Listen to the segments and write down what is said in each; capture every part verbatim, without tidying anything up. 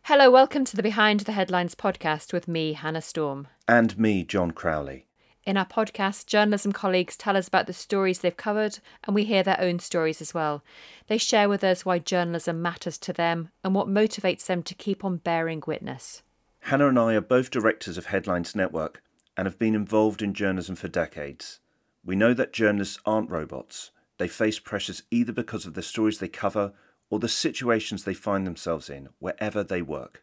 Hello, welcome to the Behind the Headlines podcast with me, Hannah Storm. And me, John Crowley. In our podcast, journalism colleagues tell us about the stories they've covered, and we hear their own stories as well. They share with us why journalism matters to them and what motivates them to keep on bearing witness. Hannah and I are both directors of Headlines Network and have been involved in journalism for decades. We know that journalists aren't robots. They face pressures either because of the stories they cover or the situations they find themselves in wherever they work.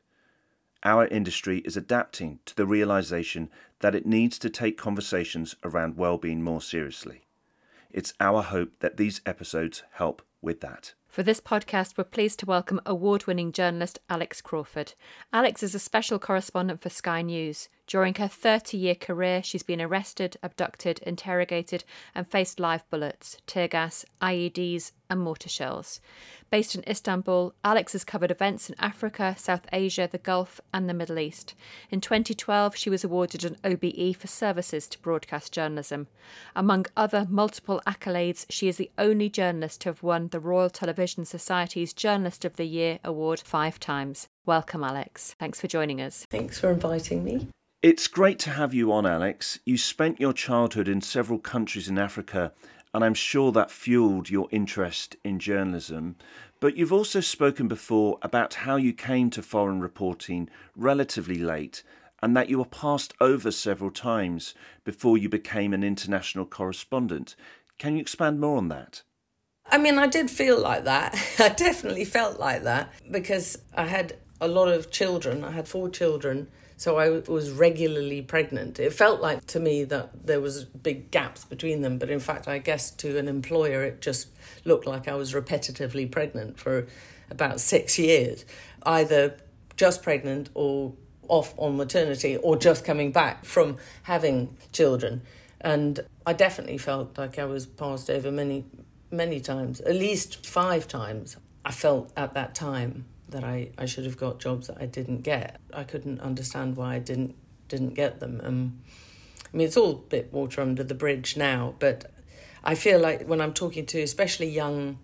Our industry is adapting to the realisation that it needs to take conversations around well-being more seriously. It's our hope that these episodes help with that. For this podcast, we're pleased to welcome award-winning journalist Alex Crawford. Alex is a special correspondent for Sky News. During her thirty-year career, she's been arrested, abducted, interrogated and faced live bullets, tear gas, I E Ds and mortar shells. Based in Istanbul, Alex has covered events in Africa, South Asia, the Gulf and the Middle East. In twenty twelve, she was awarded an O B E for services to broadcast journalism. Among other multiple accolades, she is the only journalist to have won the Royal Television Society's Journalist of the Year award five times. Welcome, Alex. Thanks for joining us. Thanks for inviting me. It's great to have you on, Alex. You spent your childhood in several countries in Africa, and I'm sure that fueled your interest in journalism. But you've also spoken before about how you came to foreign reporting relatively late and that you were passed over several times before you became an international correspondent. Can you expand more on that? I mean, I did feel like that. I definitely felt like that because I had a lot of children. I had four children. So I was regularly pregnant. It felt like to me that there was big gaps between them. But in fact, I guess to an employer, it just looked like I was repetitively pregnant for about six years, either just pregnant or off on maternity or just coming back from having children. And I definitely felt like I was passed over many, many times, at least five times. I felt at that time that I, I should have got jobs that I didn't get. I couldn't understand why I didn't didn't get them. Um, I mean, it's all a bit water under the bridge now, but I feel like when I'm talking to especially young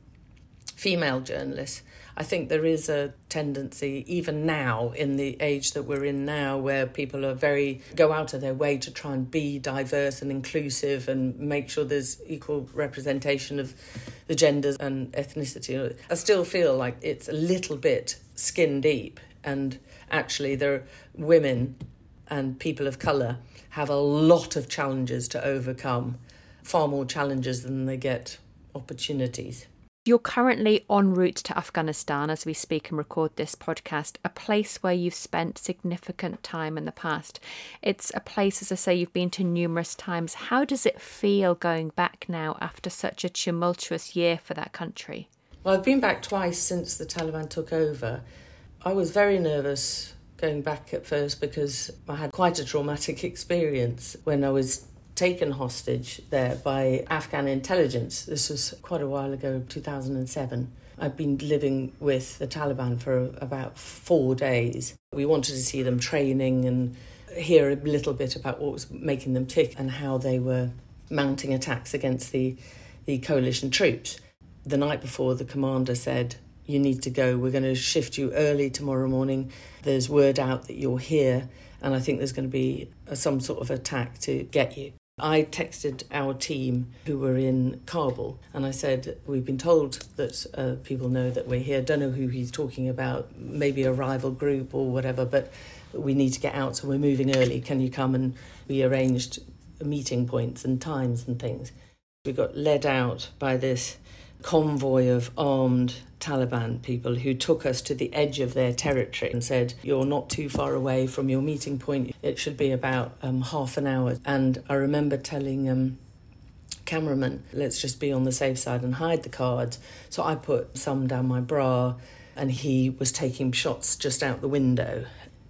female journalists, I think there is a tendency, even now, in the age that we're in now, where people are very, go out of their way to try and be diverse and inclusive and make sure there's equal representation of the genders and ethnicity. I still feel like it's a little bit skin deep, and actually there are women and people of colour have a lot of challenges to overcome, far more challenges than they get opportunities. You're currently en route to Afghanistan as we speak and record this podcast, a place where you've spent significant time in the past. It's a place, as I say, you've been to numerous times. How does it feel going back now after such a tumultuous year for that country? Well, I've been back twice since the Taliban took over. I was very nervous going back at first because I had quite a traumatic experience when I was taken hostage there by Afghan intelligence. This was quite a while ago, two thousand seven. I'd been living with the Taliban for about four days. We wanted to see them training and hear a little bit about what was making them tick and how they were mounting attacks against the, the coalition troops. The night before, the commander said, "You need to go. We're going to shift you early tomorrow morning. There's word out that you're here, and I think there's going to be a, some sort of attack to get you." I texted our team who were in Kabul and I said, "We've been told that uh, people know that we're here. Don't know who he's talking about, maybe a rival group or whatever, but we need to get out, so we're moving early. Can you come?" And we arranged meeting points and times and things. We got led out by this convoy of armed Taliban people who took us to the edge of their territory and said, "You're not too far away from your meeting point. It should be about um, half an hour." And I remember telling um, cameraman, "Let's just be on the safe side and hide the cards." So I put some down my bra and he was taking shots just out the window.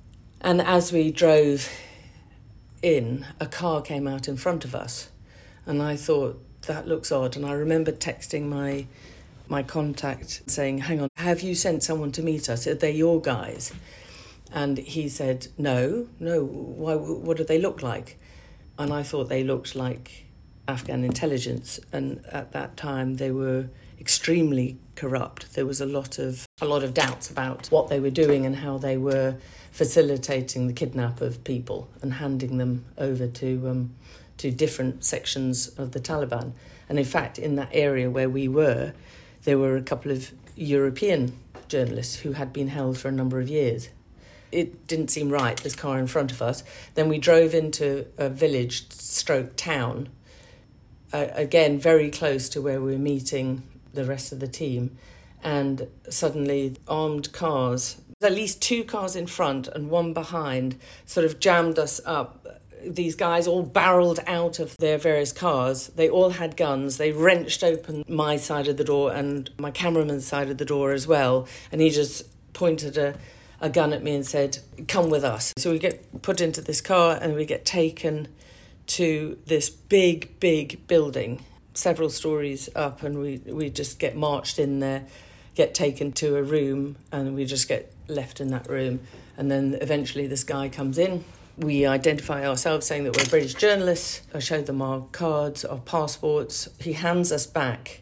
And as we drove in, a car came out in front of us and I thought, that looks odd. And I remember texting my my contact saying, "Hang on, have you sent someone to meet us? Are they your guys?" And he said, no, no, why? What do they look like? And I thought they looked like Afghan intelligence. And at that time they were extremely corrupt. There was a lot of a lot of doubts about what they were doing and how they were facilitating the kidnap of people and handing them over to um, to different sections of the Taliban. And in fact, in that area where we were, there were a couple of European journalists who had been held for a number of years. It didn't seem right, this car in front of us. Then we drove into a village stroke town, uh, again, very close to where we were meeting the rest of the team. And suddenly armed cars, at least two cars in front and one behind, sort of jammed us up. These guys all barreled out of their various cars. They all had guns. They wrenched open my side of the door and my cameraman's side of the door as well. And he just pointed a, a gun at me and said, come with us. So we get put into this car and we get taken to this big, big building, several stories up, and we, we just get marched in there, get taken to a room, and we just get left in that room. And then eventually this guy comes in. We identify ourselves saying that we're British journalists. I showed them our cards, our passports. He hands us back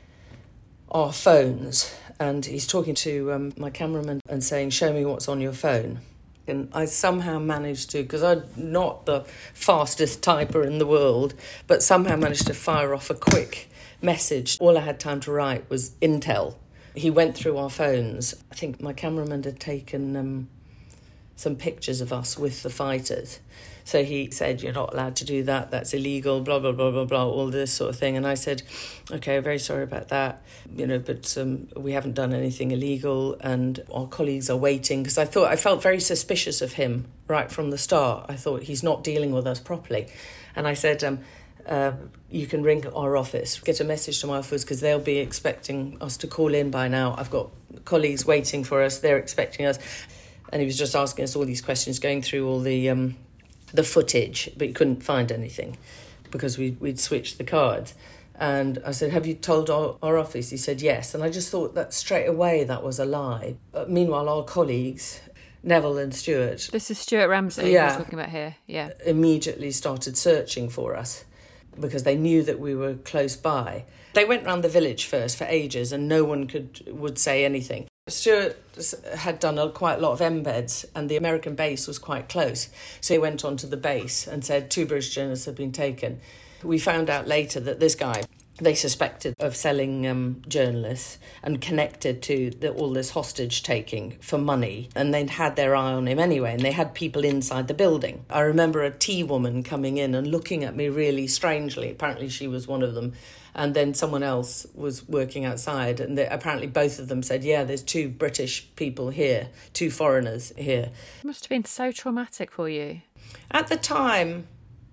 our phones and he's talking to um, my cameraman and saying, show me what's on your phone. And I somehow managed to, because I'm not the fastest typer in the world, but somehow managed to fire off a quick message. All I had time to write was Intel. He went through our phones. I think my cameraman had taken Um, some pictures of us with the fighters. So he said, you're not allowed to do that, that's illegal, blah, blah, blah, blah, blah, all this sort of thing. And I said, okay, very sorry about that, you know, but um, we haven't done anything illegal and our colleagues are waiting. Because I thought, I felt very suspicious of him right from the start. I thought he's not dealing with us properly. And I said, um, uh, you can ring our office, get a message to my office because they'll be expecting us to call in by now. I've got colleagues waiting for us, they're expecting us. And he was just asking us all these questions, going through all the um, the footage, but he couldn't find anything because we, we'd switched the cards. And I said, have you told our, our office? He said, yes. And I just thought that straight away that was a lie. Uh, meanwhile, our colleagues, Neville and Stuart... This is Stuart Ramsey yeah, we're talking about here, yeah. Immediately started searching for us because they knew that we were close by. They went round the village first for ages and no one could would say anything. Stuart had done a, quite a lot of embeds and the American base was quite close. So he went onto the base and said two British journalists had been taken. We found out later that this guy, they suspected of selling um, journalists and connected to the, all this hostage taking for money. And they'd had their eye on him anyway and they had people inside the building. I remember a tea woman coming in and looking at me really strangely. Apparently she was one of them. And then someone else was working outside and they, apparently both of them said, yeah, there's two British people here, two foreigners here. It must have been so traumatic for you. At the time,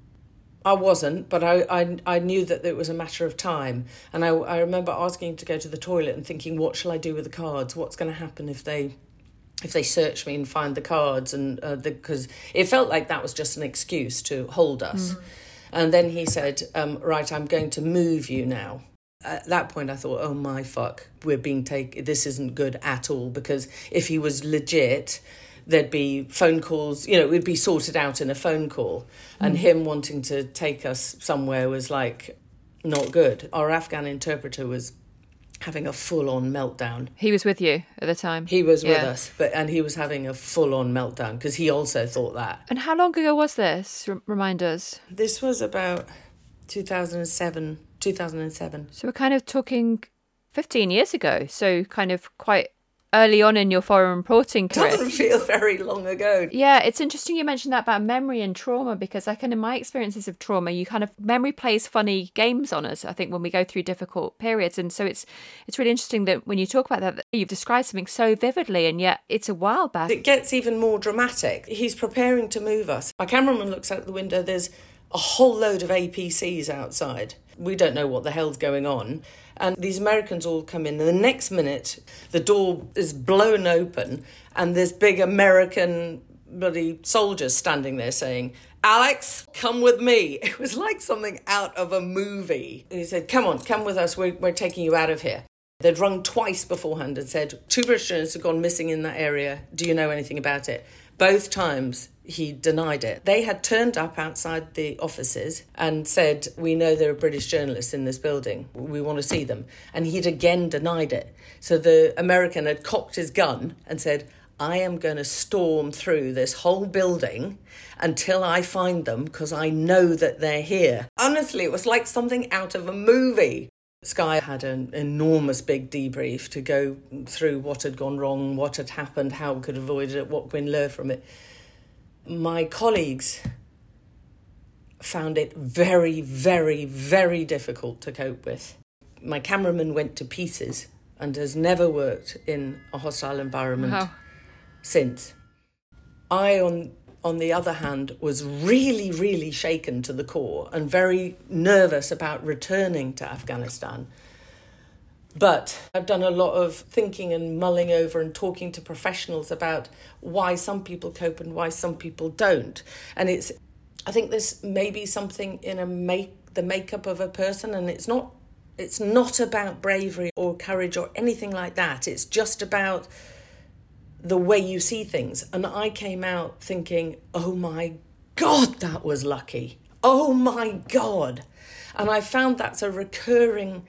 I wasn't, but I, I, I knew that it was a matter of time. And I, I remember asking to go to the toilet and thinking, what shall I do with the cards? What's going to happen if they if they search me and find the cards? And uh, because it felt like that was just an excuse to hold us. Mm. And then he said, um, right, I'm going to move you now. At that point, I thought, oh, my fuck, we're being taken. This isn't good at all, because if he was legit, there'd be phone calls, you know, it would be sorted out in a phone call. And mm. him wanting to take us somewhere was like not good. Our Afghan interpreter was having a full-on meltdown. He was with you at the time? He was yeah. with us, but and he was having a full-on meltdown because he also thought that. And how long ago was this? R- remind us. This was about two thousand seven, two thousand seven. So we're kind of talking fifteen years ago, so kind of quite early on in your foreign reporting career. Doesn't feel very long ago. Yeah, it's interesting you mentioned that about memory and trauma, because I can, in my experiences of trauma, you kind of, memory plays funny games on us, I think, when we go through difficult periods. And so it's it's really interesting that when you talk about that, that you've described something so vividly, and yet it's a while back. It gets even more dramatic. He's preparing to move us. My cameraman looks out the window, there's a whole load of A P Cs outside. We don't know what the hell's going on. And these Americans all come in, and the next minute, the door is blown open, and there's big American bloody soldiers standing there saying, Alex, come with me. It was like something out of a movie. He said, come on, come with us, we're, we're taking you out of here. They'd rung twice beforehand and said, two British journalists have gone missing in that area. Do you know anything about it? Both times he denied it. They had turned up outside the offices and said, we know there are British journalists in this building. We want to see them. And he'd again denied it. So the American had cocked his gun and said, I am going to storm through this whole building until I find them because I know that they're here. Honestly, it was like something out of a movie. Sky had an enormous big debrief to go through what had gone wrong, what had happened, how we could avoid it, what we can learn from it. My colleagues found it very, very, very difficult to cope with. My cameraman went to pieces and has never worked in a hostile environment wow. since. I, on on the other hand, was really, really shaken to the core and very nervous about returning to Afghanistan. But I've done a lot of thinking and mulling over and talking to professionals about why some people cope and why some people don't. And it's, I think there's maybe something in a make the makeup of a person, and it's not it's not about bravery or courage or anything like that. It's just about the way you see things. And I came out thinking, oh my God, that was lucky. Oh my God. And I found that's a recurring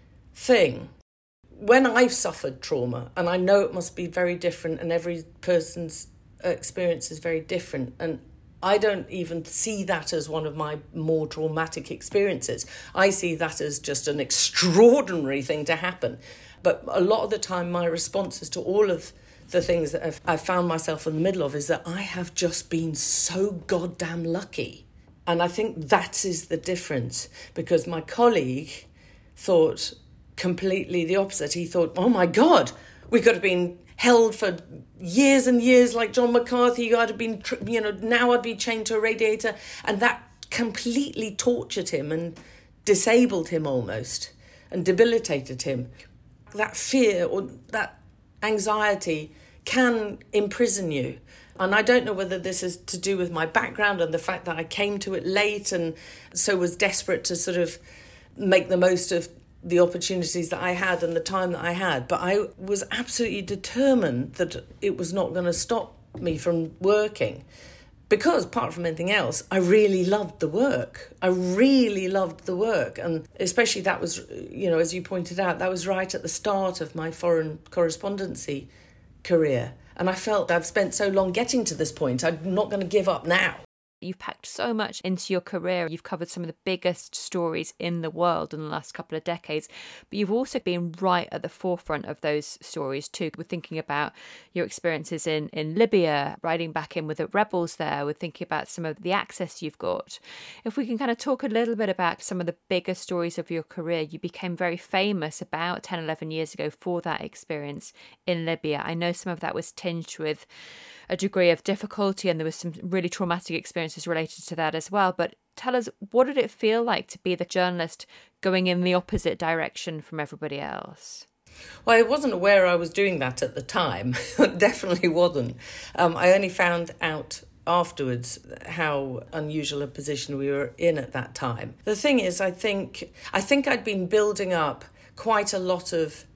thing. When I've suffered trauma, and I know it must be very different and every person's experience is very different, and I don't even see that as one of my more traumatic experiences. I see that as just an extraordinary thing to happen. But a lot of the time, my responses to all of the things that I've, I've found myself in the middle of is that I have just been so goddamn lucky. And I think that is the difference, because my colleague thought completely the opposite. He thought, oh my God, we could have been held for years and years like John McCarthy. I'd have been, you know, now I'd be chained to a radiator. And that completely tortured him and disabled him almost and debilitated him. That fear or that anxiety can imprison you. And I don't know whether this is to do with my background and the fact that I came to it late and so was desperate to sort of make the most of the opportunities that I had and the time that I had. But I was absolutely determined that it was not going to stop me from working. Because, apart from anything else, I really loved the work. I really loved the work. And especially that was, you know, as you pointed out, that was right at the start of my foreign correspondency career. And I felt I've spent so long getting to this point, I'm not going to give up now. You've packed so much into your career. You've covered some of the biggest stories in the world in the last couple of decades, but you've also been right at the forefront of those stories too. We're thinking about your experiences in, in Libya, riding back in with the rebels there. We're thinking about some of the access you've got. If we can kind of talk a little bit about some of the bigger stories of your career, you became very famous about ten, eleven years ago for that experience in Libya. I know some of that was tinged with a degree of difficulty, and there was some really traumatic experiences related to that as well. But tell us, what did it feel like to be the journalist going in the opposite direction from everybody else? Well, I wasn't aware I was doing that at the time. Definitely wasn't. Um, I only found out afterwards how unusual a position we were in at that time. The thing is, I think I think I'd been building up quite a lot of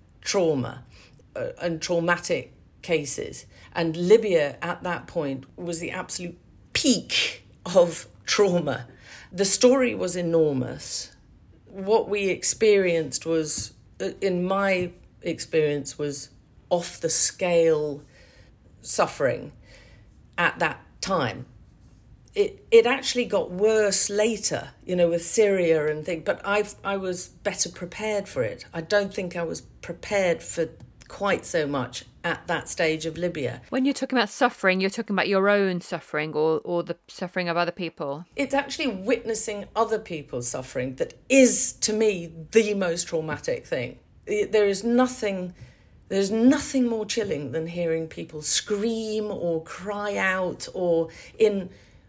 trauma uh, and traumatic cases. And Libya at that point was the absolute peak of trauma. The story was enormous. What we experienced was, in my experience, was off the scale suffering at that time. It it actually got worse later, you know, with Syria and things, but I I was better prepared for it. I don't think I was prepared for quite so much at that stage of Libya. When you're talking about suffering, you're talking about your own suffering or, or the suffering of other people. It's actually witnessing other people's suffering that is, to me, the most traumatic thing. There is nothing, there's nothing more chilling than hearing people scream or cry out or in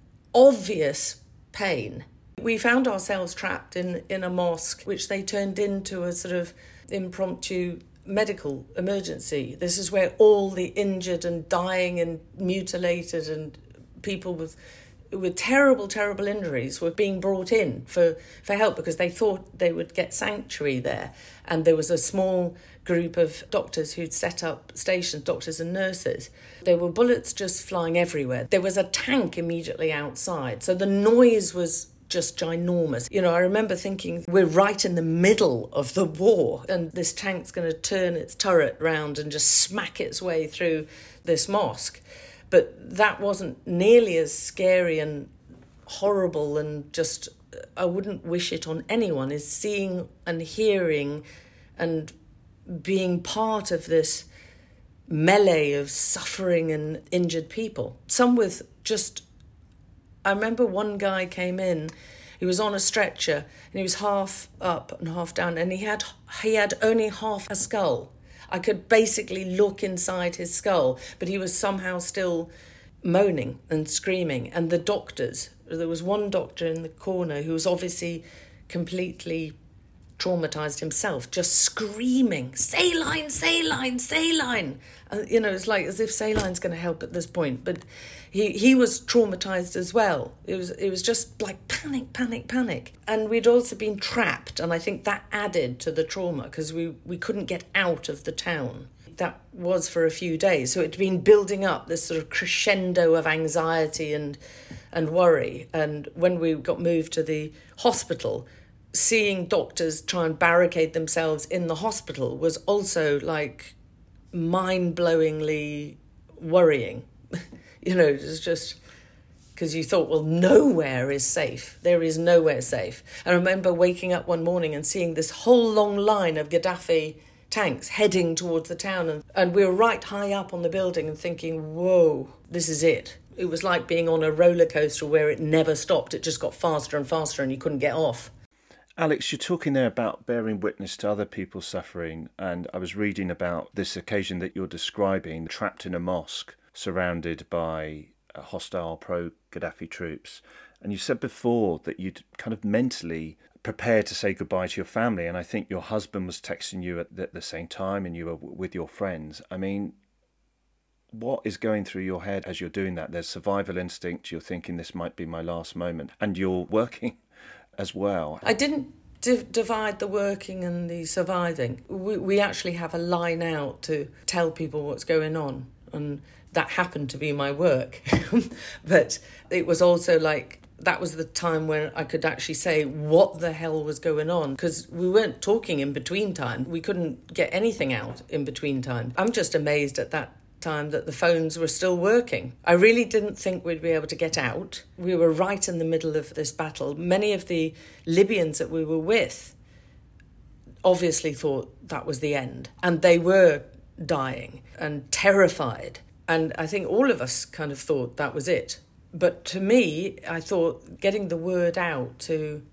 obvious pain. We found ourselves trapped in, in a mosque, which they turned into a sort of impromptu medical emergency. This is where all the injured and dying and mutilated and people with with terrible, terrible injuries were being brought in for, for help because they thought they would get sanctuary there. And there was a small group of doctors who'd set up stations, doctors and nurses. There were bullets just flying everywhere. There was a tank immediately outside, so the noise was just ginormous. You know, I remember thinking, we're right in the middle of the war, and this tank's going to turn its turret round and just smack its way through this mosque. But that wasn't nearly as scary and horrible, and just, I wouldn't wish it on anyone, is seeing and hearing and being part of this melee of suffering and injured people. Some with just, I remember one guy came in, he was on a stretcher and he was half up and half down, and he had he had only half a skull. I could basically look inside his skull, but he was somehow still moaning and screaming. And the doctors, there was one doctor in the corner who was obviously completely traumatised himself, just screaming, saline, saline, saline. Uh, you know, it's like as if saline's going to help at this point. But he, he was traumatised as well. It was it was just like panic, panic, panic. And we'd also been trapped, and I think that added to the trauma because we, we couldn't get out of the town. That was for a few days. So it'd been building up this sort of crescendo of anxiety and and worry. And when we got moved to the hospital, seeing doctors try and barricade themselves in the hospital was also like mind-blowingly worrying. You know, it was just because you thought, well, nowhere is safe. There is nowhere safe. I remember waking up one morning and seeing this whole long line of Gaddafi tanks heading towards the town, and, and we were right high up on the building and thinking, whoa, this is it. It was like being on a roller coaster where it never stopped. It just got faster and faster and you couldn't get off. Alex, you're talking there about bearing witness to other people's suffering, and I was reading about this occasion that you're describing, trapped in a mosque, surrounded by hostile pro-Gaddafi troops. And you said before that you'd kind of mentally prepare to say goodbye to your family, and I think your husband was texting you at the, at the same time and you were with your friends. I mean, what is going through your head as you're doing that? There's survival instinct, you're thinking this might be my last moment, and you're working as well. I didn't div- divide the working and the surviving. We, we actually have a line out to tell people what's going on, and that happened to be my work. But it was also like, that was the time when I could actually say what the hell was going on, because we weren't talking in between time. We couldn't get anything out in between time. I'm just amazed at that time that the phones were still working. I really didn't think we'd be able to get out. We were right in the middle of this battle. Many of the Libyans that we were with obviously thought that was the end, and they were dying and terrified. And I think all of us kind of thought that was it. But to me, I thought getting the word out to...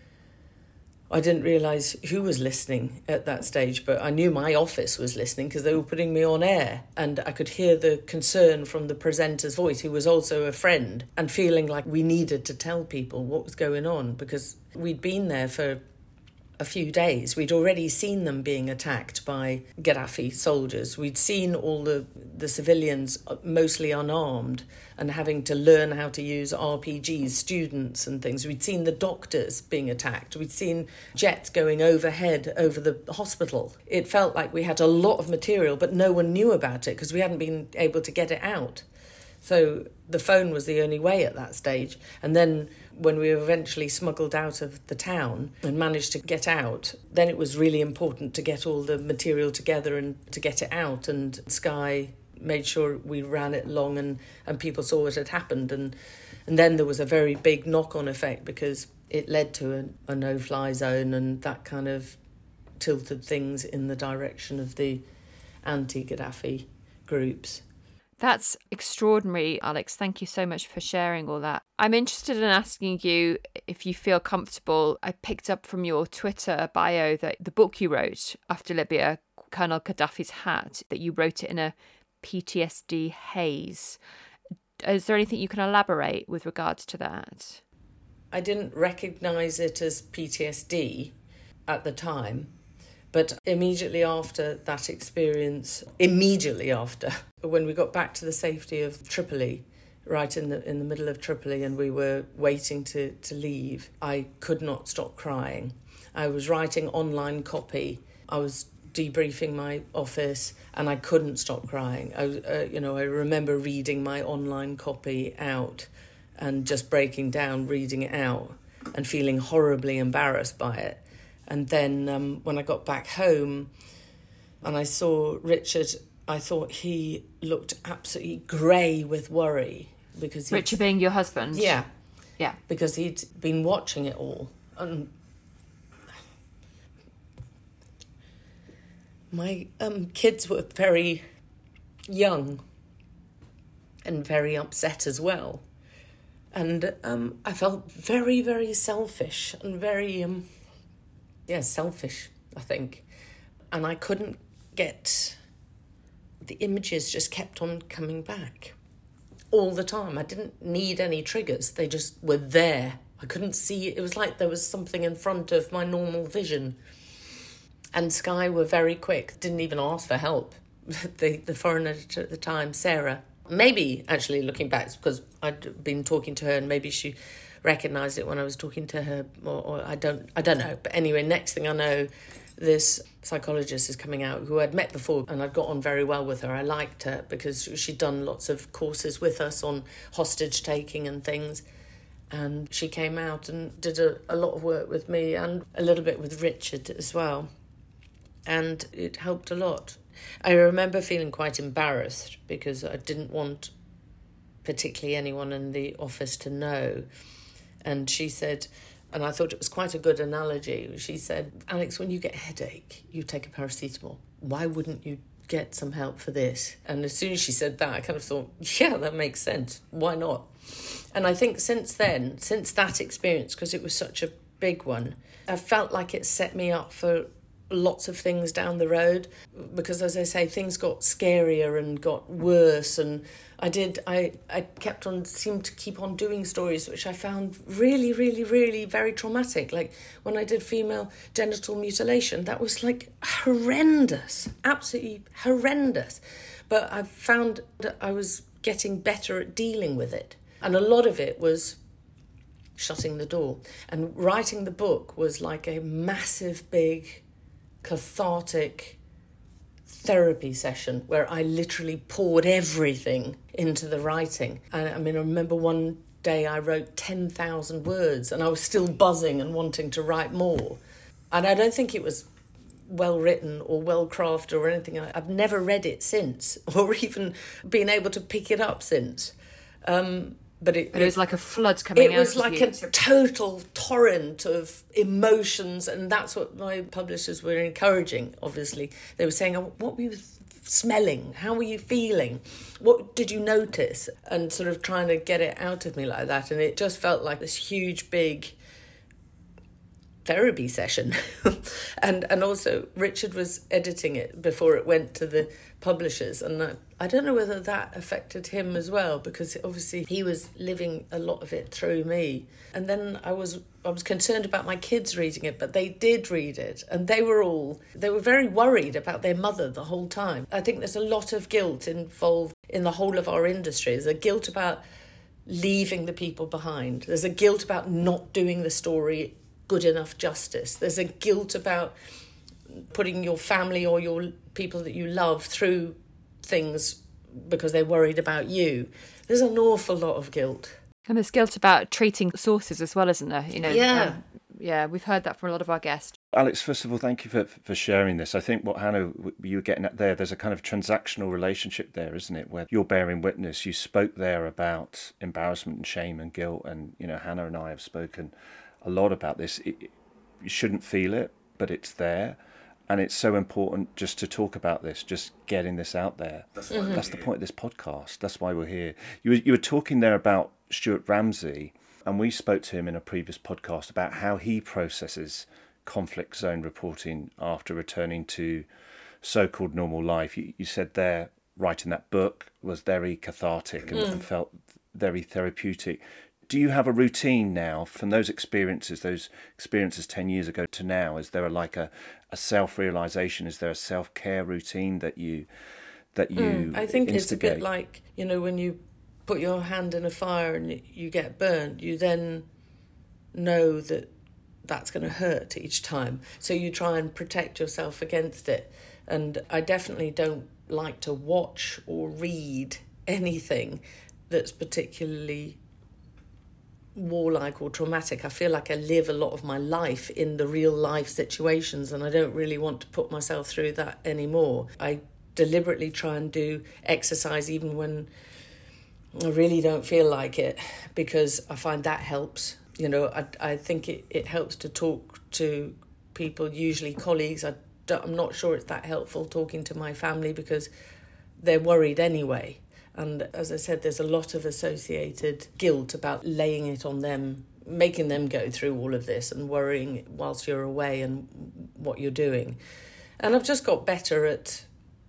I didn't realise who was listening at that stage, but I knew my office was listening because they were putting me on air, and I could hear the concern from the presenter's voice, who was also a friend, and feeling like we needed to tell people what was going on because we'd been there for a few days. We'd already seen them being attacked by Gaddafi soldiers. We'd seen all the, the civilians mostly unarmed and having to learn how to use R P Gs, students and things. We'd seen the doctors being attacked. We'd seen jets going overhead over the hospital. It felt like we had a lot of material, but no one knew about it because we hadn't been able to get it out. So the phone was the only way at that stage. And then when we were eventually smuggled out of the town and managed to get out, then it was really important to get all the material together and to get it out. And Sky made sure we ran it long and, and people saw what had happened. And, and then there was a very big knock-on effect because it led to a, a no-fly zone, and that kind of tilted things in the direction of the anti-Gaddafi groups. That's extraordinary, Alex. Thank you so much for sharing all that. I'm interested in asking you if you feel comfortable. I picked up from your Twitter bio that the book you wrote after Libya, Colonel Gaddafi's Hat, that you wrote it in a P T S D haze. Is there anything you can elaborate with regards to that? I didn't recognise it as P T S D at the time. But immediately after that experience, immediately after, when we got back to the safety of Tripoli, right in the in the middle of Tripoli, and we were waiting to, to leave, I could not stop crying. I was writing online copy. I was debriefing my office, and I couldn't stop crying. I, uh, you know, I remember reading my online copy out and just breaking down, reading it out and feeling horribly embarrassed by it. And then um, when I got back home and I saw Richard, I thought he looked absolutely grey with worry. because Richard being your husband? Yeah. Yeah. Because he'd been watching it all. And my um, kids were very young and very upset as well. And um, I felt very, very selfish and very, um, yeah, selfish, I think. And I couldn't get... The images just kept on coming back all the time. I didn't need any triggers. They just were there. I couldn't see... It was like there was something in front of my normal vision. And Sky were very quick. Didn't even ask for help. the, the foreign editor at the time, Sarah... Maybe, actually, looking back, because I'd been talking to her and maybe she recognised it when I was talking to her, or, or I don't I don't know. But anyway, next thing I know, this psychologist is coming out who I'd met before and I'd got on very well with her. I liked her because she'd done lots of courses with us on hostage-taking and things. And she came out and did a, a lot of work with me and a little bit with Richard as well. And it helped a lot. I remember feeling quite embarrassed because I didn't want particularly anyone in the office to know. And she said, and I thought it was quite a good analogy, she said, Alex, when you get a headache, you take a paracetamol. Why wouldn't you get some help for this? And as soon as she said that, I kind of thought, yeah, that makes sense. Why not? And I think since then, since that experience, because it was such a big one, I felt like it set me up for lots of things down the road, because as I say, things got scarier and got worse, and I did I I kept on seemed to keep on doing stories which I found really really really very traumatic. Like when I did female genital mutilation, that was like horrendous, absolutely horrendous, but I found that I was getting better at dealing with it, and a lot of it was shutting the door. And writing the book was like a massive big cathartic therapy session where I literally poured everything into the writing. And I mean, I remember one day I wrote ten thousand words and I was still buzzing and wanting to write more. And I don't think it was well written or well crafted or anything. I've never read it since, or even been able to pick it up since. Um, But it, but it was like a flood coming out. It was like a total torrent of emotions, and that's what my publishers were encouraging, obviously. They were saying, oh, what were you smelling? How were you feeling? What did you notice? And sort of trying to get it out of me like that. And it just felt like this huge, big therapy session. and and also, Richard was editing it before it went to the publishers, and I, I don't know whether that affected him as well, because obviously he was living a lot of it through me. And then I was I was concerned about my kids reading it, but they did read it, and they were all they were very worried about their mother the whole time. I think there's a lot of guilt involved in the whole of our industry. There's a guilt about leaving the people behind. There's a guilt about not doing the story good enough justice. There's a guilt about putting your family or your people that you love through things because they're worried about you. There's an awful lot of guilt. And there's guilt about treating sources as well, isn't there? You know, yeah. Um, yeah, we've heard that from a lot of our guests. Alex, first of all, thank you for for sharing this. I think what Hannah, you were getting at there, there's a kind of transactional relationship there, isn't it? Where you're bearing witness. You spoke there about embarrassment and shame and guilt, and, you know, Hannah and I have spoken a lot about this. It, you shouldn't feel it, but it's there. And it's so important just to talk about this, just getting this out there. That's, mm-hmm. That's the point of this podcast. That's why we're here. You were, you were talking there about Stuart Ramsey, and we spoke to him in a previous podcast about how he processes conflict zone reporting after returning to so-called normal life. You, you said there, writing that book was very cathartic and, mm. and felt very therapeutic. Do you have a routine now from those experiences, those experiences ten years ago to now? Is there a, like a, a self-realisation? Is there a self-care routine that you that you mm, I think instigate? It's a bit like, you know, when you put your hand in a fire and you get burnt, you then know that that's going to hurt each time. So you try and protect yourself against it. And I definitely don't like to watch or read anything that's particularly warlike or traumatic. I feel like I live a lot of my life in the real life situations, and I don't really want to put myself through that anymore. I deliberately try and do exercise even when I really don't feel like it, because I find that helps. You know, I, I think it, it helps to talk to people, usually colleagues. I don't, I'm not sure it's that helpful talking to my family because they're worried anyway. And as I said, there's a lot of associated guilt about laying it on them, making them go through all of this and worrying whilst you're away and what you're doing. And I've just got better at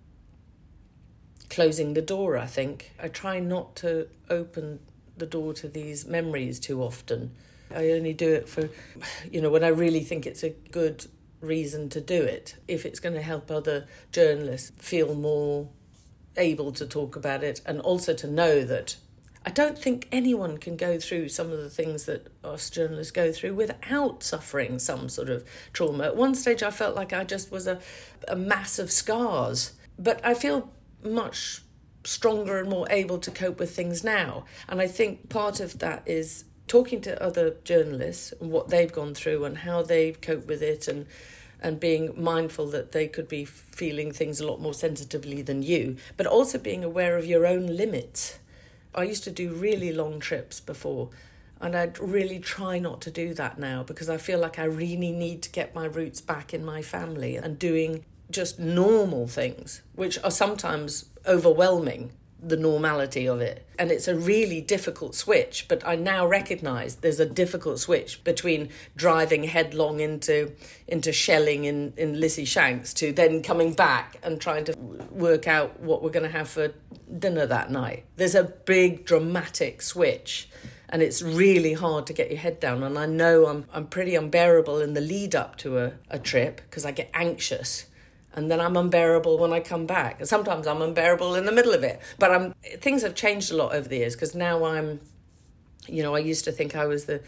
closing the door, I think. I try not to open the door to these memories too often. I only do it for, you know, when I really think it's a good reason to do it. If it's going to help other journalists feel more able to talk about it, and also to know that I don't think anyone can go through some of the things that us journalists go through without suffering some sort of trauma. At one stage I felt like I just was a, a mass of scars, but I feel much stronger and more able to cope with things now. And I think part of that is talking to other journalists and what they've gone through and how they've coped with it, and and being mindful that they could be feeling things a lot more sensitively than you, but also being aware of your own limits. I used to do really long trips before, and I'd really try not to do that now because I feel like I really need to get my roots back in my family and doing just normal things, which are sometimes overwhelming, the normality of it. And it's a really difficult switch, but I now recognise there's a difficult switch between driving headlong into into shelling in, in Lissy Shanks to then coming back and trying to work out what we're going to have for dinner that night. There's a big dramatic switch, and it's really hard to get your head down. And I know I'm I'm pretty unbearable in the lead up to a, a trip because I get anxious. And then I'm unbearable when I come back. And sometimes I'm unbearable in the middle of it. But I'm, things have changed a lot over the years because now I'm, you know, I used to think I was the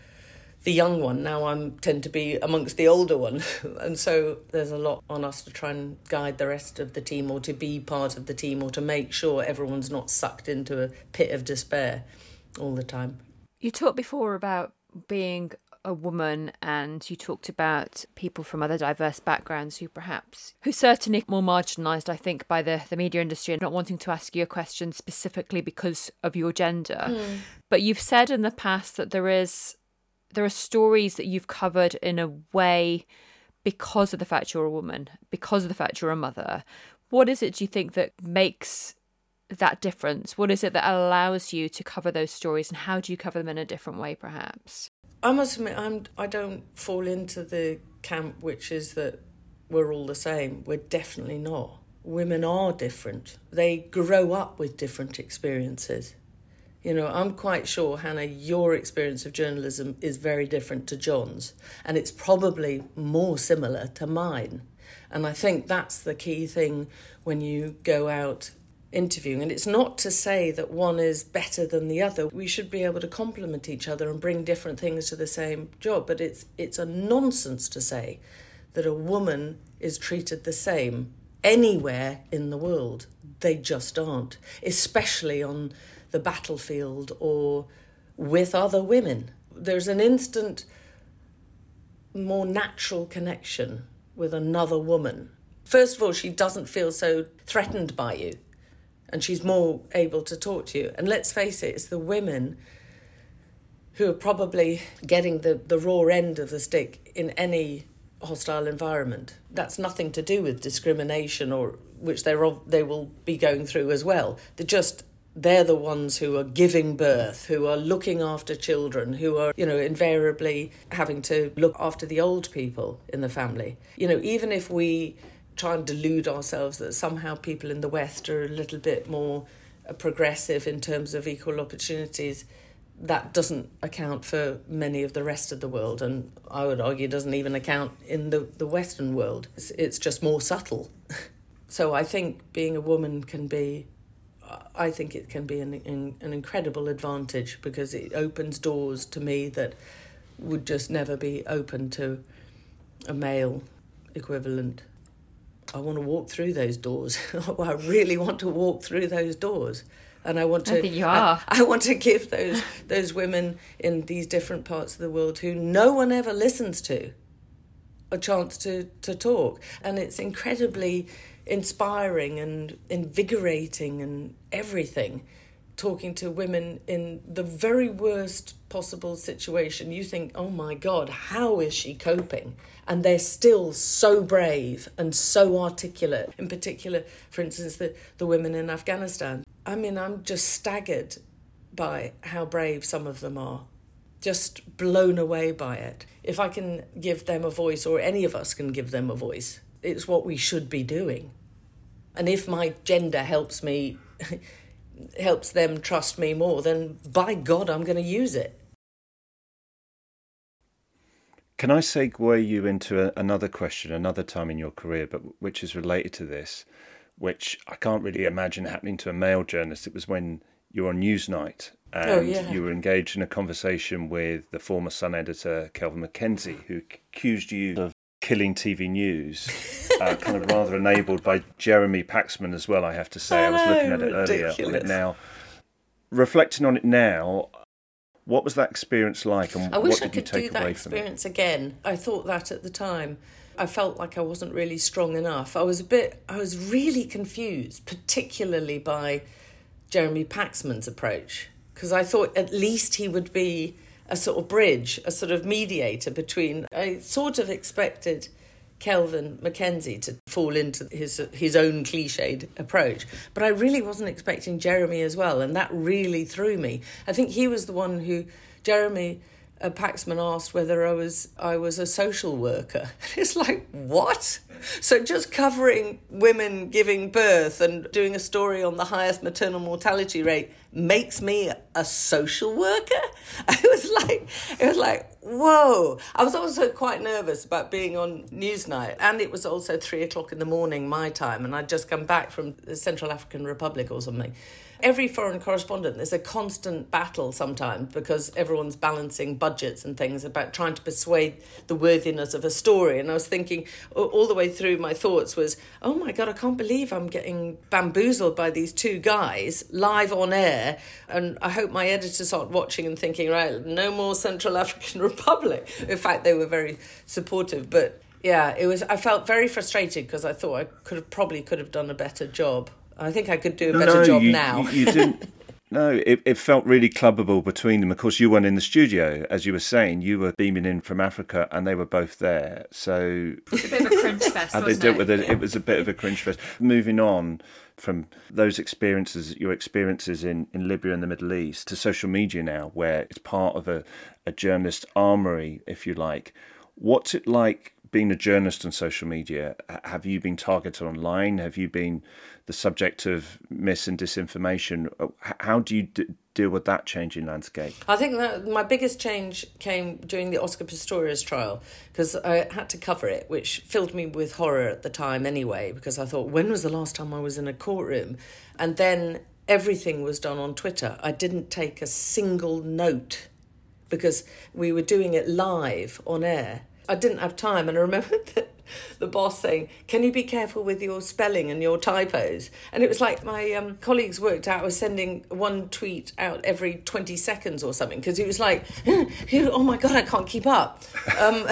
the young one. Now I tend to be amongst the older one. And so there's a lot on us to try and guide the rest of the team, or to be part of the team, or to make sure everyone's not sucked into a pit of despair all the time. You talked before about being a woman, and you talked about people from other diverse backgrounds who perhaps, who certainly more marginalised, I think, by the, the media industry, and not wanting to ask you a question specifically because of your gender. Mm. But you've said in the past that there is there are stories that you've covered in a way because of the fact you're a woman, because of the fact you're a mother. What is it, do you think, that makes that difference? What is it that allows you to cover those stories, and how do you cover them in a different way, perhaps? I must admit, I'm, I don't fall into the camp which is that we're all the same. We're definitely not. Women are different. They grow up with different experiences. You know, I'm quite sure, Hannah, your experience of journalism is very different to John's, and it's probably more similar to mine. And I think that's the key thing when you go out interviewing. And it's not to say that one is better than the other. We should be able to complement each other and bring different things to the same job. But it's it's a nonsense to say that a woman is treated the same anywhere in the world. They just aren't, especially on the battlefield or with other women. There's an instant, more natural connection with another woman. First of all, she doesn't feel so threatened by you, and she's more able to talk to you. And let's face it, it's the women who are probably getting the, the raw end of the stick in any hostile environment. That's nothing to do with discrimination, or which they're they will be going through as well. They're just they're the ones who are giving birth, who are looking after children, who are, you know, invariably having to look after the old people in the family. You know, even if we try and delude ourselves that somehow people in the West are a little bit more progressive in terms of equal opportunities, that doesn't account for many of the rest of the world, and I would argue doesn't even account in the, the Western world. It's, it's just more subtle. So I think being a woman can be, I think it can be an, an incredible advantage, because it opens doors to me that would just never be open to a male equivalent. I want to walk through those doors. I really want to walk through those doors. And I want to I think you are. I, I want to give those those women in these different parts of the world who no one ever listens to a chance to, to talk. And it's incredibly inspiring and invigorating and everything, talking to women in the very worst possible situation. You think, oh my God, how is she coping? And they're still so brave and so articulate. In particular, for instance, the, the women in Afghanistan. I mean, I'm just staggered by how brave some of them are. Just blown away by it. If I can give them a voice, or any of us can give them a voice, it's what we should be doing. And if my gender helps me, helps them trust me more, then by God, I'm going to use it. Can I segue you into a, another question, another time in your career, but which is related to this, which I can't really imagine happening to a male journalist. It was when you were on Newsnight and oh, yeah. you were engaged in a conversation with the former Sun editor, Kelvin Mackenzie, who accused you of killing T V News, uh, kind of rather enabled by Jeremy Paxman as well, I have to say. I was looking at it ridiculous. earlier on it now. Reflecting on it now, what was that experience like, and I wish what I did you could take do that away from it? experience again. I thought that at the time. I felt like I wasn't really strong enough. I was a bit, I was really confused, particularly by Jeremy Paxman's approach, because I thought at least he would be a sort of bridge, a sort of mediator between. I sort of expected Kelvin Mackenzie to fall into his his own cliched approach, but I really wasn't expecting Jeremy as well, and that really threw me. I think he was the one who, Jeremy uh, Paxman asked whether I was I was a social worker. It's like, what? So just covering women giving birth and doing a story on the highest maternal mortality rate makes me a social worker? It was like, it was like, whoa. I was also quite nervous about being on Newsnight, and it was also three o'clock in the morning my time, and I'd just come back from the Central African Republic or something. Every foreign correspondent, there's a constant battle sometimes because everyone's balancing budgets and things about trying to persuade the worthiness of a story. And I was thinking all the way through, my thoughts was, oh my God, I can't believe I'm getting bamboozled by these two guys live on air. And I hope my editors aren't watching and thinking, right, no more Central African Republic. In fact, they were very supportive. But yeah, it was. I felt very frustrated because I thought I could have probably could have done a better job. I think I could do a better no, job you, now. you, you didn't. No, it, it felt really clubbable between them. Of course, you weren't in the studio, as you were saying. You were beaming in from Africa, and they were both there. So it's a bit of a cringe fest. How wasn't they dealt it? with it, it was a bit of a cringe fest. Moving on from those experiences, your experiences in, in Libya and the Middle East, to social media now, where it's part of a, a journalist armoury, if you like. What's it like being a journalist on social media? Have you been targeted online? Have you been the subject of mis and disinformation? How do you d- deal with that changing landscape? I think that my biggest change came during the Oscar Pistorius trial, because I had to cover it, which filled me with horror at the time anyway, because I thought, when was the last time I was in a courtroom? And then everything was done on Twitter. I didn't take a single note because we were doing it live on air. I didn't have time, and I remember the, the boss saying, can you be careful with your spelling and your typos? And it was like my um, colleagues worked out I was sending one tweet out every twenty seconds or something, because it was like, oh my God, I can't keep up. Um,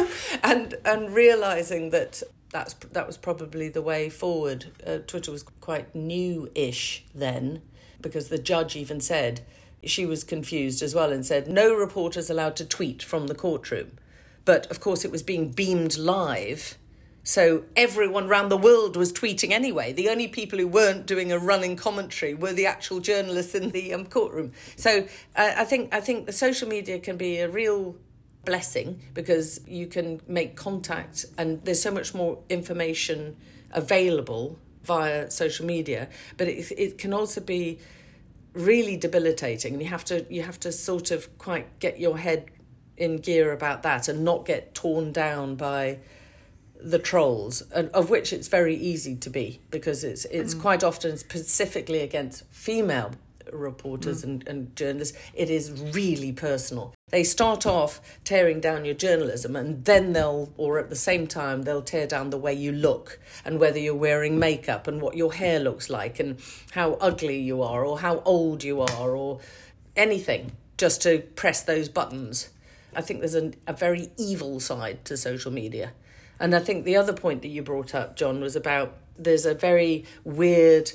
and and realising that that's that was probably the way forward. Uh, Twitter was quite new-ish then, because the judge even said, she was confused as well and said, no reporters allowed to tweet from the courtroom. But, of course, it was being beamed live, so everyone around the world was tweeting anyway. The only people who weren't doing a running commentary were the actual journalists in the um, courtroom. So uh, I think I think the social media can be a real blessing, because you can make contact, and there's so much more information available via social media. But it, it can also be really debilitating, and you have to you have to sort of quite get your head in gear about that and not get torn down by the trolls, of which it's very easy to be, because it's it's mm. quite often specifically against female reporters mm. and, and journalists. It is really personal. They start off tearing down your journalism, and then they'll, or at the same time, they'll tear down the way you look and whether you're wearing makeup and what your hair looks like and how ugly you are or how old you are or anything, just to press those buttons. I think there's a, a very evil side to social media. And I think the other point that you brought up, John, was about there's a very weird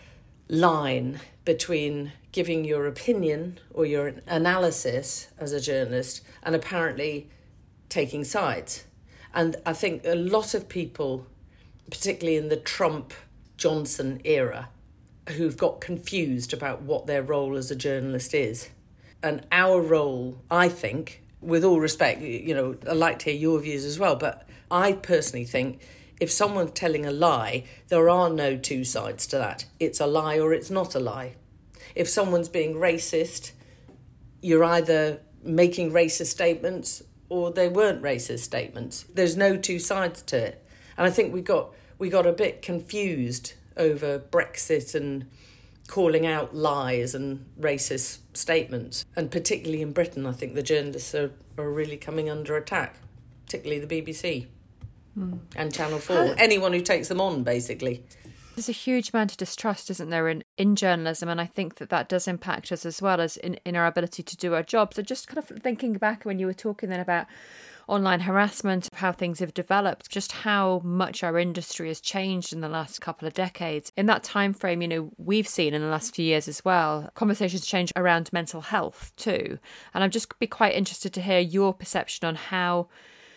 line between giving your opinion or your analysis as a journalist and apparently taking sides. And I think a lot of people, particularly in the Trump-Johnson era, who've got confused about what their role as a journalist is. And our role, I think, with all respect, you know, I'd like to hear your views as well, but I personally think if someone's telling a lie, there are no two sides to that. It's a lie or it's not a lie. If someone's being racist, you're either making racist statements or they weren't racist statements. There's no two sides to it. And I think we got we got a bit confused over Brexit and calling out lies and racist statements. And particularly in Britain, I think the journalists are, are really coming under attack, particularly the B B C mm. and Channel four. Anyone who takes them on, basically. There's a huge amount of distrust, isn't there, in, in journalism, and I think that that does impact us as well as in, in our ability to do our jobs. So just kind of thinking back when you were talking then about online harassment, how things have developed, just how much our industry has changed in the last couple of decades. In that time frame, you know, we've seen in the last few years as well, conversations change around mental health too. And I'd just be quite interested to hear your perception on how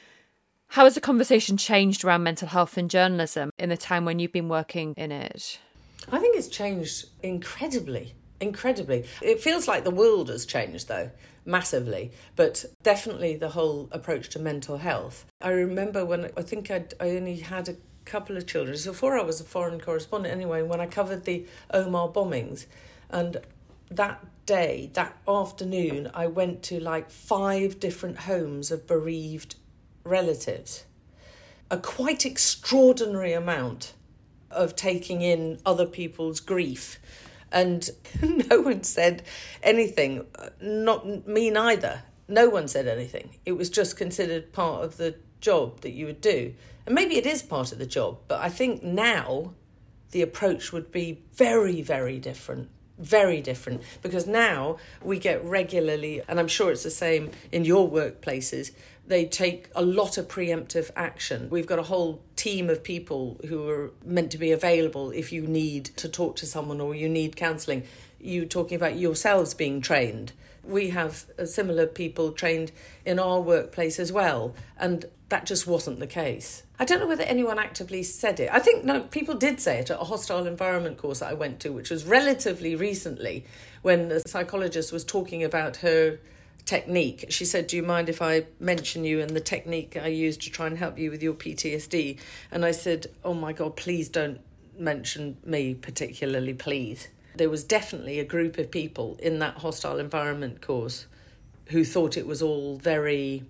How has the conversation changed around mental health in journalism in the time when you've been working in it? I think it's changed incredibly, incredibly. It feels like the world has changed, though, massively, but definitely the whole approach to mental health. I remember when I think I'd, I only had a couple of children, so before I was a foreign correspondent anyway, when I covered the Omagh bombings, and that day, that afternoon, I went to like five different homes of bereaved relatives, a quite extraordinary amount of taking in other people's grief, and no one said anything, not me neither. No one said anything. It was just considered part of the job that you would do, and maybe it is part of the job, but I think now the approach would be very, very different. Very different, because now we get regularly, and I'm sure it's the same in your workplaces, they take a lot of preemptive action. We've got a whole team of people who are meant to be available if you need to talk to someone or you need counselling. You talking about yourselves being trained. We have similar people trained in our workplace as well, and that just wasn't the case. I don't know whether anyone actively said it. I think no, people did say it at a hostile environment course that I went to, which was relatively recently, when the psychologist was talking about her technique. She said, do you mind if I mention you and the technique I used to try and help you with your P T S D? And I said, oh my God, please don't mention me particularly, please. There was definitely a group of people in that hostile environment course who thought it was all very...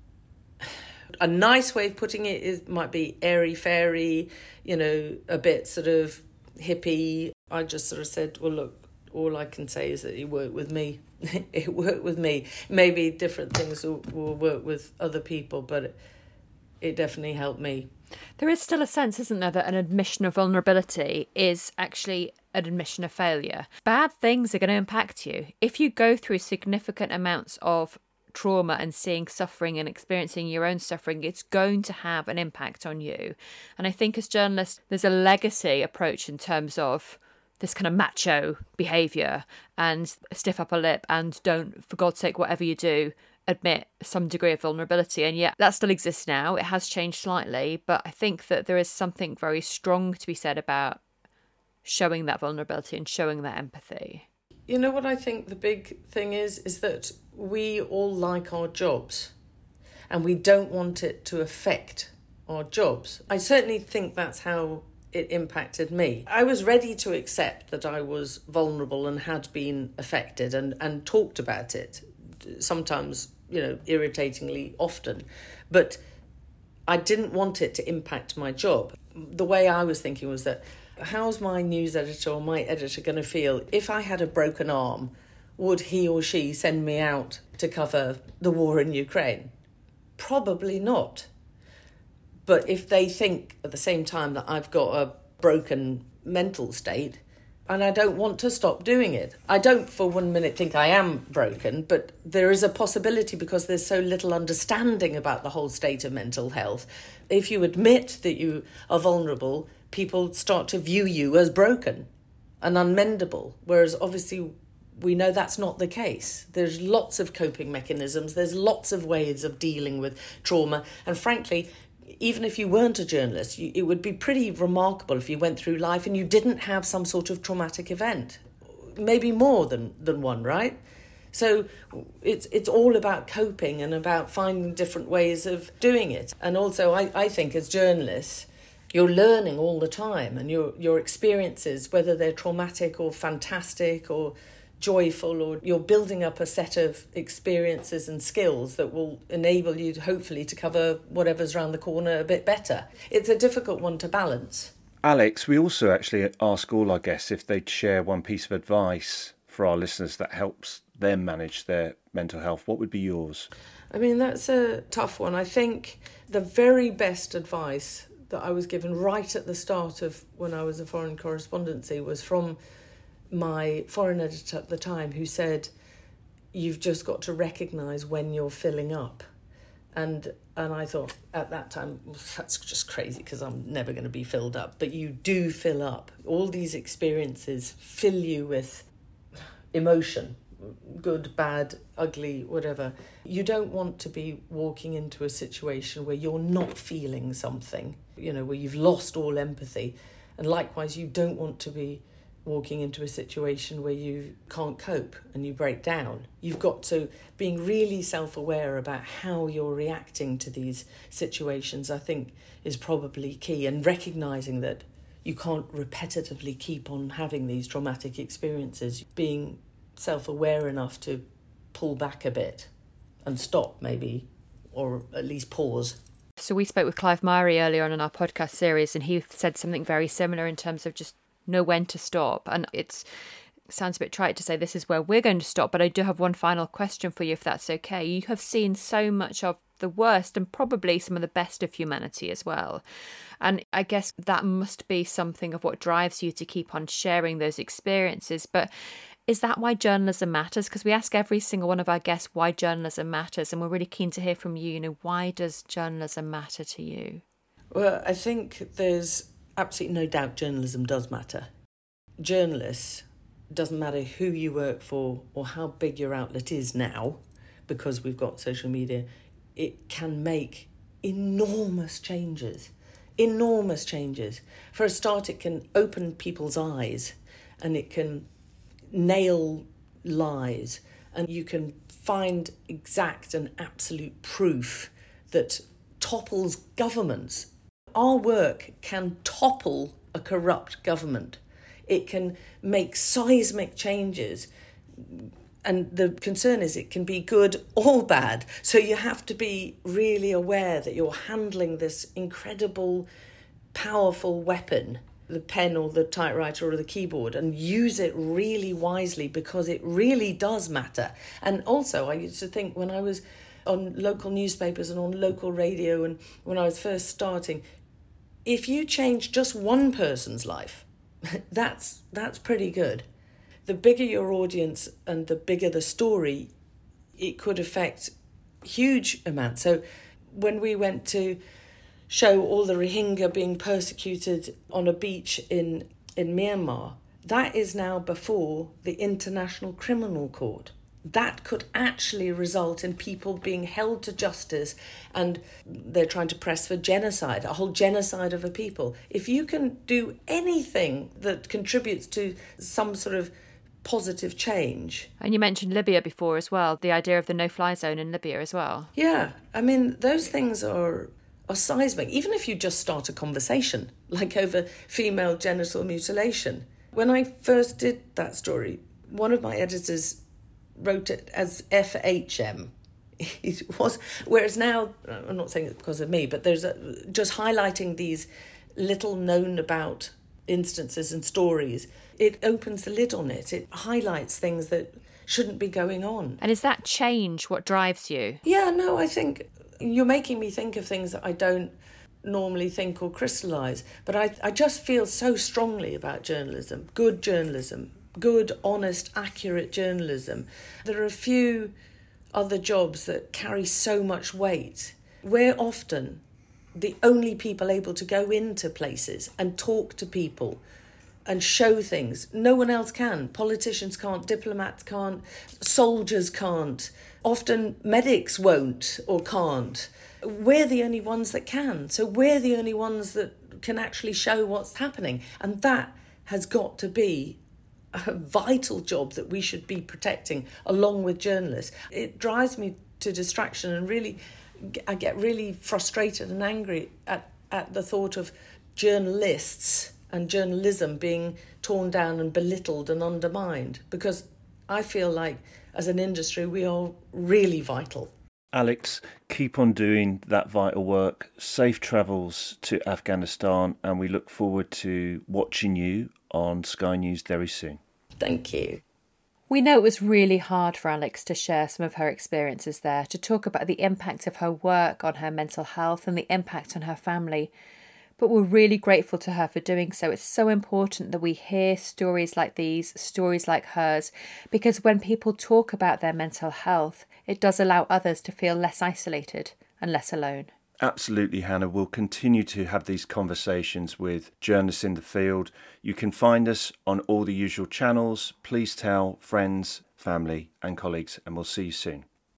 A nice way of putting it is might be airy-fairy, you know, a bit sort of hippie. I just sort of said, well, look, all I can say is that it worked with me. It worked with me. Maybe different things will, will work with other people, but it, it definitely helped me. There is still a sense, isn't there, that an admission of vulnerability is actually an admission of failure. Bad things are going to impact you. If you go through significant amounts of trauma and seeing suffering and experiencing your own suffering, it's going to have an impact on you. And I think as journalists, there's a legacy approach in terms of this kind of macho behaviour and stiff upper lip and don't, for God's sake, whatever you do, admit some degree of vulnerability. And yet that still exists now. It has changed slightly, but I think that there is something very strong to be said about showing that vulnerability and showing that empathy. You know what I think the big thing is, is that we all like our jobs and we don't want it to affect our jobs. I certainly think that's how it impacted me. I was ready to accept that I was vulnerable and had been affected and, and talked about it, sometimes, you know, irritatingly often. But I didn't want it to impact my job. The way I was thinking was that, how's my news editor or my editor going to feel if I had a broken arm would he or she send me out to cover the war in Ukraine? Probably not. But if they think at the same time that I've got a broken mental state and I don't want to stop doing it, I don't for one minute think I am broken, but there is a possibility because there's so little understanding about the whole state of mental health. If you admit that you are vulnerable, people start to view you as broken and unmendable, whereas obviously we know that's not the case. There's lots of coping mechanisms, there's lots of ways of dealing with trauma, and frankly, even if you weren't a journalist, you, it would be pretty remarkable if you went through life and you didn't have some sort of traumatic event, maybe more than, than one, right? So it's it's all about coping and about finding different ways of doing it. And also, I, I think as journalists, you're learning all the time, and your your experiences, whether they're traumatic or fantastic or joyful, or you're building up a set of experiences and skills that will enable you to, hopefully, to cover whatever's around the corner a bit better. It's a difficult one to balance. Alex, we also actually ask all our guests if they'd share one piece of advice for our listeners that helps them manage their mental health. What would be yours? I mean, that's a tough one. I think the very best advice that I was given right at the start of when I was a foreign correspondency was from my foreign editor at the time, who said, you've just got to recognise when you're filling up. And and I thought at that time, well, that's just crazy because I'm never going to be filled up. But you do fill up. All these experiences fill you with emotion, good, bad, ugly, whatever. You don't want to be walking into a situation where you're not feeling something, you know, where you've lost all empathy. And likewise, you don't want to be walking into a situation where you can't cope and you break down. You've got to, being really self-aware about how you're reacting to these situations, I think, is probably key. And recognising that you can't repetitively keep on having these traumatic experiences, being self-aware enough to pull back a bit and stop maybe, or at least pause. So we spoke with Clive Myrie earlier on in our podcast series, and he said something very similar in terms of just know when to stop. And it's it sounds a bit trite to say this is where we're going to stop, but I do have one final question for you, if that's okay. You have seen so much of the worst and probably some of the best of humanity as well. And I guess that must be something of what drives you to keep on sharing those experiences. But is that why journalism matters? Because we ask every single one of our guests why journalism matters, and we're really keen to hear from you. You know, why does journalism matter to you? Well, I think there's absolutely no doubt journalism does matter. Journalists, doesn't matter who you work for or how big your outlet is now, because we've got social media, it can make enormous changes. Enormous changes. For a start, it can open people's eyes and it can nail lies, and you can find exact and absolute proof that topples governments. Our work can topple a corrupt government. It can make seismic changes. And the concern is it can be good or bad. So you have to be really aware that you're handling this incredible, powerful weapon, the pen or the typewriter or the keyboard, and use it really wisely, because it really does matter. And also, I used to think when I was on local newspapers and on local radio, and when I was first starting, if you change just one person's life, that's that's pretty good. The bigger your audience and the bigger the story, it could affect huge amounts. So when we went to show all the Rohingya being persecuted on a beach in, in Myanmar, that is now before the International Criminal Court. That could actually result in people being held to justice, and they're trying to press for genocide, a whole genocide of a people. If you can do anything that contributes to some sort of positive change. And you mentioned Libya before as well, the idea of the no-fly zone in Libya as well. Yeah, I mean, those things are, are seismic. Even if you just start a conversation, like over female genital mutilation. When I first did that story, one of my editors wrote it as F H M. It was, whereas now, I'm not saying it's because of me, but there's a, just highlighting these little known about instances and stories. It opens the lid on it. It highlights things that shouldn't be going on. And is that change what drives you? Yeah, no, I think you're making me think of things that I don't normally think or crystallise. But I, I just feel so strongly about journalism, good journalism, good, honest, accurate journalism. There are a few other jobs that carry so much weight. We're often the only people able to go into places and talk to people and show things. No one else can. Politicians can't, diplomats can't, soldiers can't. Often medics won't or can't. We're the only ones that can. So we're the only ones that can actually show what's happening. And that has got to be a vital job that we should be protecting along with journalists. It drives me to distraction, and really I get really frustrated and angry at, at the thought of journalists and journalism being torn down and belittled and undermined, because I feel like as an industry we are really vital. Alex, keep on doing that vital work. Safe travels to Afghanistan, and we look forward to watching you on Sky News very soon. Thank you. We know it was really hard for Alex to share some of her experiences there, to talk about the impact of her work on her mental health and the impact on her family. But we're really grateful to her for doing so. It's so important that we hear stories like these, stories like hers, because when people talk about their mental health, it does allow others to feel less isolated and less alone. Absolutely, Hannah. We'll continue to have these conversations with journalists in the field. You can find us on all the usual channels. Please tell friends, family and colleagues, and we'll see you soon.